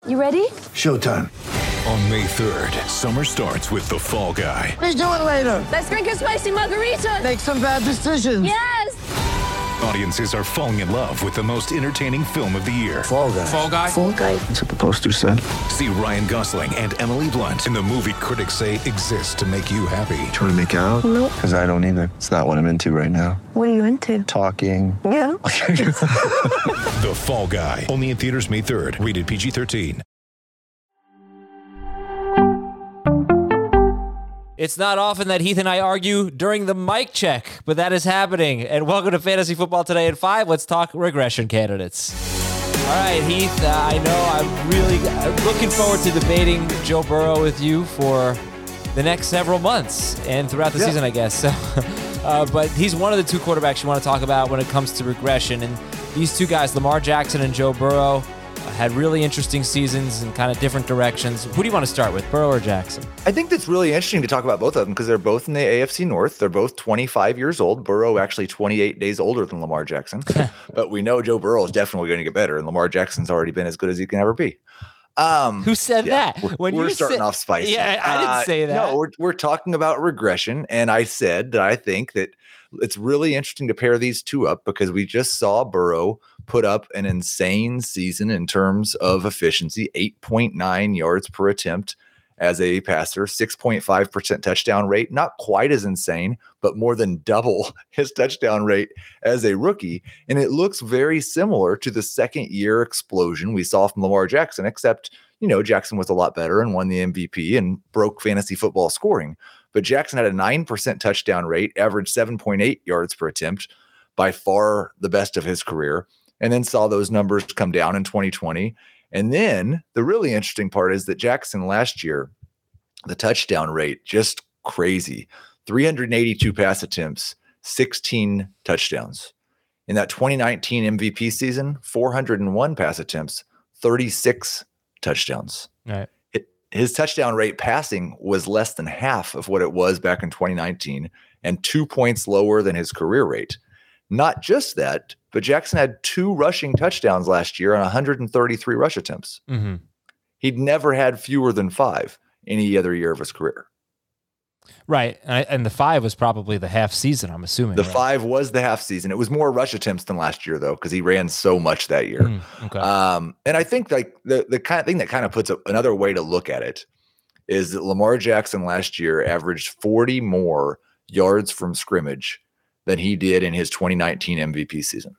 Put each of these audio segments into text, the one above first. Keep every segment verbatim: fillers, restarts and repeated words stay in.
You ready? Showtime. On May third, summer starts with The Fall Guy. Let's do it later. Let's drink a spicy margarita. Make some bad decisions. Yes! Audiences are falling in love with the most entertaining film of the year. Fall Guy. Fall Guy? Fall Guy. That's what the poster said. See Ryan Gosling and Emily Blunt in the movie critics say exists to make you happy. Trying to make it out? Nope. Because I don't either. It's not what I'm into right now. What are you into? Talking. Yeah. The Fall Guy. Only in theaters May third. Rated P G thirteen. It's not often that Heath and I argue during the mic check, but that is happening. And welcome to Fantasy Football Today at five. Let's talk regression candidates. All right, Heath, uh, I know I'm really looking forward to debating Joe Burrow with you for the next several months and throughout the yeah. season, I guess. So, uh, but he's one of the two quarterbacks you want to talk about when it comes to regression. And these two guys, Lamar Jackson and Joe Burrow, had really interesting seasons in kind of different directions. Who do you want to start with, Burrow or Jackson? I think that's really interesting to talk about both of them because they're both in the A F C North. They're both twenty-five years old. Burrow actually twenty-eight days older than Lamar Jackson. But we know Joe Burrow is definitely going to get better, and Lamar Jackson's already been as good as he can ever be. Um, Who said yeah, that? We're, when we're you starting said, off spicy. Yeah, I didn't uh, say that. No, we're, we're talking about regression, and I said that I think that it's really interesting to pair these two up because we just saw Burrow put up an insane season in terms of efficiency, eight point nine yards per attempt as a passer, six point five percent touchdown rate, not quite as insane, but more than double his touchdown rate as a rookie. And it looks very similar to the second year explosion we saw from Lamar Jackson, except, you know, Jackson was a lot better and won the M V P and broke fantasy football scoring. But Jackson had a nine percent touchdown rate, averaged seven point eight yards per attempt, by far the best of his career, and then saw those numbers come down in twenty twenty. And then the really interesting part is that Jackson last year, the touchdown rate, just crazy. three hundred eighty-two pass attempts, sixteen touchdowns. In that twenty nineteen M V P season, four hundred one pass attempts, thirty-six touchdowns. Right. His touchdown rate passing was less than half of what it was back in twenty nineteen and two points lower than his career rate. Not just that, but Jackson had two rushing touchdowns last year on one hundred thirty-three rush attempts. Mm-hmm. He'd never had fewer than five any other year of his career. Right. And, and the five was probably the half season, I'm assuming. The right? five was the half season. It was more rush attempts than last year, though, because he ran so much that year. Mm, okay. Um, and I think like the, the kind of thing that kind of puts a, another way to look at it is that Lamar Jackson last year averaged forty more yards from scrimmage than he did in his twenty nineteen M V P season.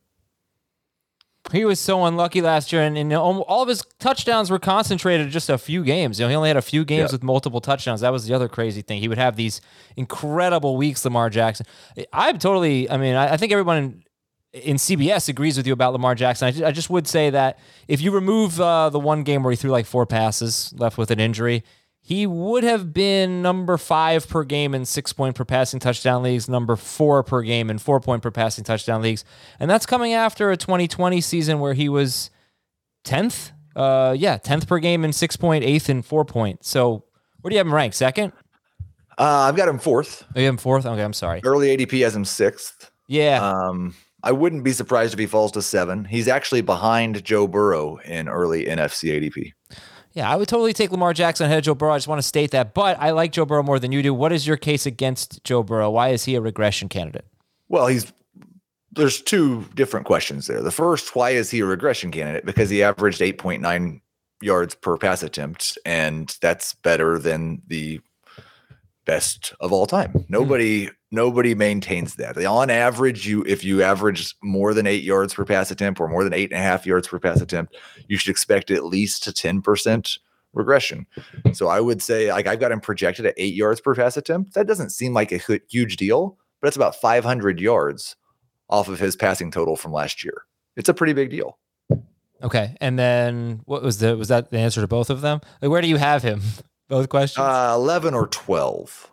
He was so unlucky last year, and, and all of his touchdowns were concentrated in just a few games. You know, he only had a few games yeah. with multiple touchdowns. That was the other crazy thing. He would have these incredible weeks, Lamar Jackson. I'm totally, I mean, I, I think everyone in, in C B S agrees with you about Lamar Jackson. I just, I just would say that if you remove uh, the one game where he threw like four passes, left with an injury, he would have been number five per game in six-point per passing touchdown leagues, number four per game in four-point per passing touchdown leagues. And that's coming after a twenty twenty season where he was tenth? Uh, yeah, tenth per game in six-point, eighth in four-point. So where do you have him ranked? Second? Uh, I've got him fourth. Oh, you have him fourth? Okay, I'm sorry. Early A D P has him sixth. Yeah. Um, I wouldn't be surprised if he falls to seven. He's actually behind Joe Burrow in early N F C A D P. Yeah, I would totally take Lamar Jackson ahead of Joe Burrow. I just want to state that. But I like Joe Burrow more than you do. What is your case against Joe Burrow? Why is he a regression candidate? Well, he's there's two different questions there. The first, why is he a regression candidate? Because he averaged eight point nine yards per pass attempt, and that's better than the best of all time. Nobody mm. nobody maintains that. On average, you if you average more than eight yards per pass attempt or more than eight and a half yards per pass attempt, you should expect at least a ten percent regression. So I would say, like, I've got him projected at eight yards per pass attempt. That doesn't seem like a huge deal, but it's about five hundred yards off of his passing total from last year. It's a pretty big deal. Okay. And then what was the was that the answer to both of them? Like, where do you have him? Both questions? Uh, eleven or twelve.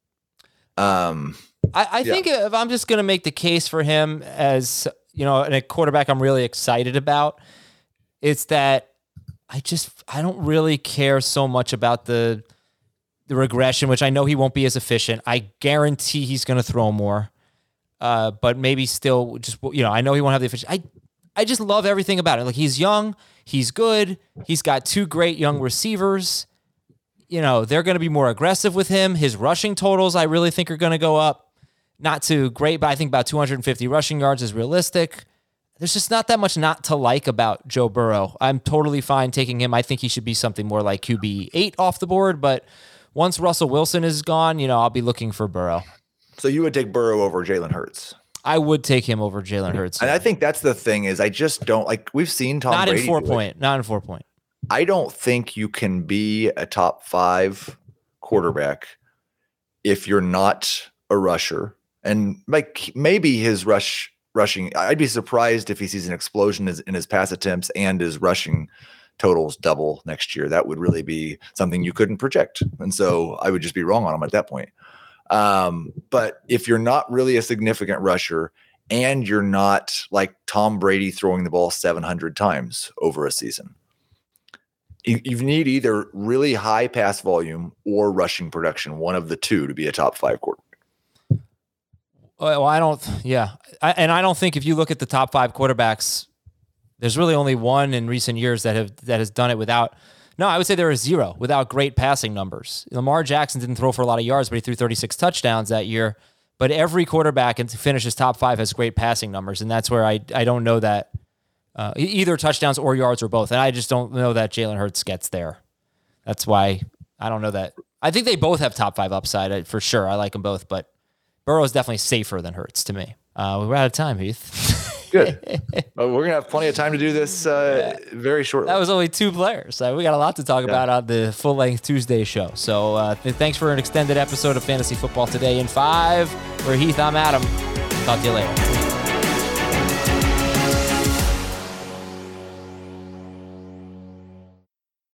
Um, I, I yeah. think if I'm just going to make the case for him as, you know, a quarterback I'm really excited about, it's that I just, I don't really care so much about the the regression, which I know he won't be as efficient. I guarantee he's going to throw more, uh, but maybe still just, you know, I know he won't have the efficiency. I, I just love everything about it. Like, he's young. He's good. He's got two great young receivers. You know, they're going to be more aggressive with him. His rushing totals, I really think, are going to go up. Not too great, but I think about two hundred fifty rushing yards is realistic. There's just not that much not to like about Joe Burrow. I'm totally fine taking him. I think he should be something more like Q B eight off the board, but once Russell Wilson is gone, you know, I'll be looking for Burrow. So you would take Burrow over Jalen Hurts? I would take him over Jalen Hurts. And I think that's the thing is I just don't like we've seen Tom not Brady in four do point, it. not in four point. I don't think you can be a top five quarterback if you're not a rusher. And like maybe his rush rushing, I'd be surprised if he sees an explosion in his pass attempts and his rushing totals double next year. That would really be something you couldn't project. And so I would just be wrong on him at that point. Um, but if you're not really a significant rusher and you're not like Tom Brady throwing the ball seven hundred times over a season, you, you need either really high pass volume or rushing production, one of the two, to be a top five quarterback. Well, I don't, yeah. I, and I don't think if you look at the top five quarterbacks, there's really only one in recent years that have that has done it without. No, I would say there is zero without great passing numbers. Lamar Jackson didn't throw for a lot of yards, but he threw thirty-six touchdowns that year. But every quarterback and to finish his top five has great passing numbers, and that's where I I don't know that uh, either touchdowns or yards or both, and I just don't know that Jalen Hurts gets there. That's why I don't know that. I think they both have top five upside for sure. I like them both, but Burrow is definitely safer than Hurts to me. Uh, we're out of time, Heath. Good. Well, we're gonna have plenty of time to do this uh, very shortly. That was only two players. So we got a lot to talk Yeah. about on the full length Tuesday show. So uh, th- thanks for an extended episode of Fantasy Football Today in five. For Heath, I'm Adam. Talk to you later.